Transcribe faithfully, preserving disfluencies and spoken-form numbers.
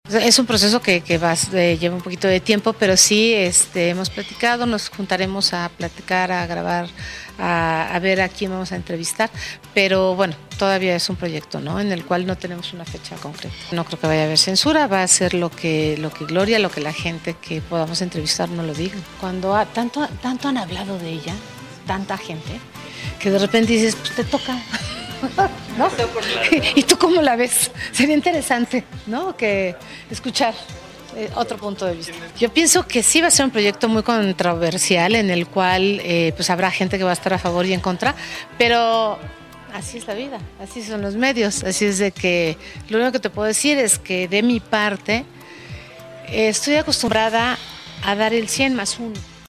Es un proceso que, que va, eh, lleva un poquito de tiempo, pero sí este, hemos platicado, nos juntaremos a platicar, a grabar, a, a ver a quién vamos a entrevistar, pero bueno, todavía es un proyecto, ¿no? En el cual no tenemos una fecha concreta. No creo que vaya a haber censura, va a ser lo que, lo que Gloria, lo que la gente que podamos entrevistar nos lo diga. Cuando ha, tanto, tanto han hablado de ella, tanta gente, que de repente dices, pues te toca. ¿No? ¿Y tú cómo la ves? Sería interesante, ¿no? Que escuchar eh, otro punto de vista. Yo pienso que sí va a ser un proyecto muy controversial en el cual eh, pues habrá gente que va a estar a favor y en contra, pero así es la vida, así son los medios, así es de que lo único que te puedo decir es que de mi parte eh, estoy acostumbrada a dar el cien más uno.